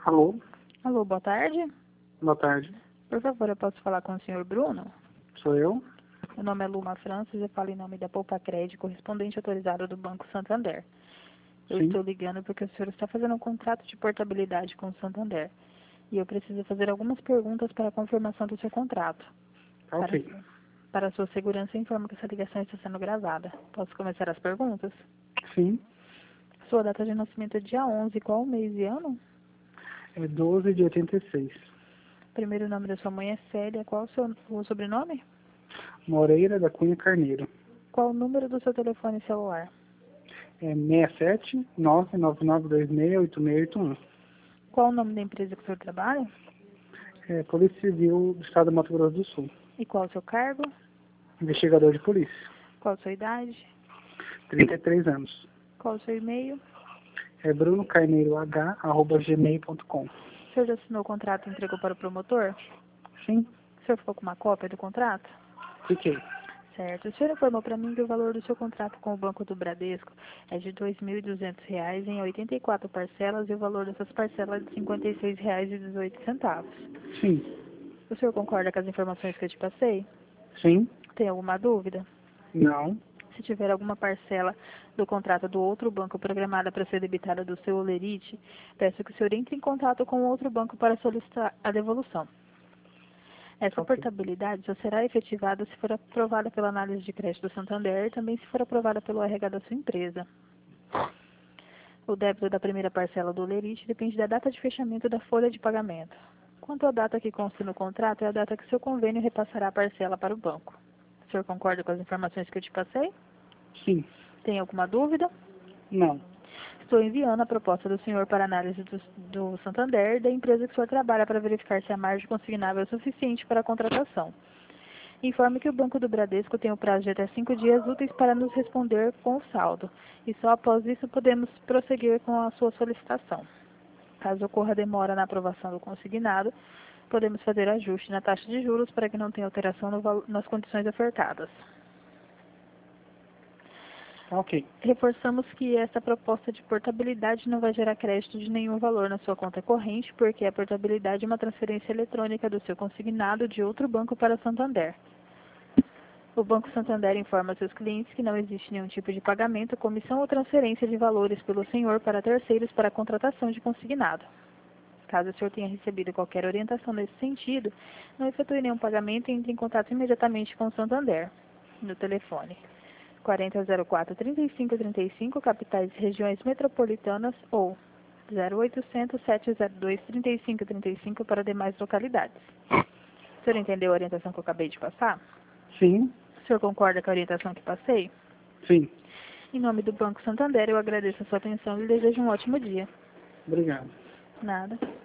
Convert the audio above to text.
Alô, Alô, boa tarde. boa tarde. Por favor, eu posso falar com o senhor Bruno? Sou eu? Meu nome é Luma Francis, eu falo em nome da Poupa Crédito, correspondente autorizado do Banco Santander. Eu Sim. estou ligando porque o senhor está fazendo um contrato de portabilidade com o Santander. E eu preciso fazer algumas perguntas para a confirmação do seu contrato. Tá ok. Para a sua segurança, eu informo que essa ligação está sendo gravada. Posso começar as perguntas? Sim. Sua data de nascimento é dia 11, qual o mês e ano? É 12 de 86. Primeiro nome da sua mãe é Célia, qual o sobrenome? Moreira da Cunha Carneiro. Qual o número do seu telefone celular? É 67 999268681. Qual o nome da empresa que o senhor trabalha? É Polícia Civil do Estado do Mato Grosso do Sul. E qual o seu cargo? Investigador de polícia. Qual a sua idade? 33 anos. Qual o seu e-mail? É brunocarneiroh@gmail.com. O senhor já assinou o contrato e entregou para o promotor? Sim. O senhor ficou com uma cópia do contrato? Fiquei. Certo. O senhor informou para mim que o valor do seu contrato com o Banco do Bradesco é de R$ 2.200 em 84 parcelas e o valor dessas parcelas é de R$ 56,18. Sim. O senhor concorda com as informações que eu te passei? Sim. Tem alguma dúvida? Não. Se tiver alguma parcela do contrato do outro banco programada para ser debitada do seu Olerite, peço que o senhor entre em contato com o outro banco para solicitar a devolução. Essa Ok. portabilidade só será efetivada se for aprovada pela análise de crédito do Santander e também se for aprovada pelo RH da sua empresa. O débito da primeira parcela do Olerite depende da data de fechamento da folha de pagamento. Quanto à data que consta no contrato, é a data que seu convênio repassará a parcela para o banco. O senhor concorda com as informações que eu te passei? Sim. Tem alguma dúvida? Não. Estou enviando a proposta do senhor para análise do Santander e da empresa que o senhor trabalha para verificar se a margem consignável é suficiente para a contratação. Informe que o Banco do Bradesco tem o prazo de até 5 dias úteis para nos responder com o saldo, e só após isso podemos prosseguir com a sua solicitação. Caso ocorra demora na aprovação do consignado, podemos fazer ajuste na taxa de juros para que não tenha alteração nas condições ofertadas. Tá ok. Reforçamos que essa proposta de portabilidade não vai gerar crédito de nenhum valor na sua conta corrente, porque a portabilidade é uma transferência eletrônica do seu consignado de outro banco para Santander. O Banco Santander informa seus clientes que não existe nenhum tipo de pagamento, comissão ou transferência de valores pelo senhor para terceiros para a contratação de consignado. Caso o senhor tenha recebido qualquer orientação nesse sentido, não efetue nenhum pagamento e entre em contato imediatamente com o Santander, no telefone 4004-3535, capitais e regiões metropolitanas, ou 0800-702-3535 para demais localidades. O senhor entendeu a orientação que eu acabei de passar? Sim. O senhor concorda com a orientação que passei? Sim. Em nome do Banco Santander, eu agradeço a sua atenção e lhe desejo um ótimo dia. Obrigado. Nada.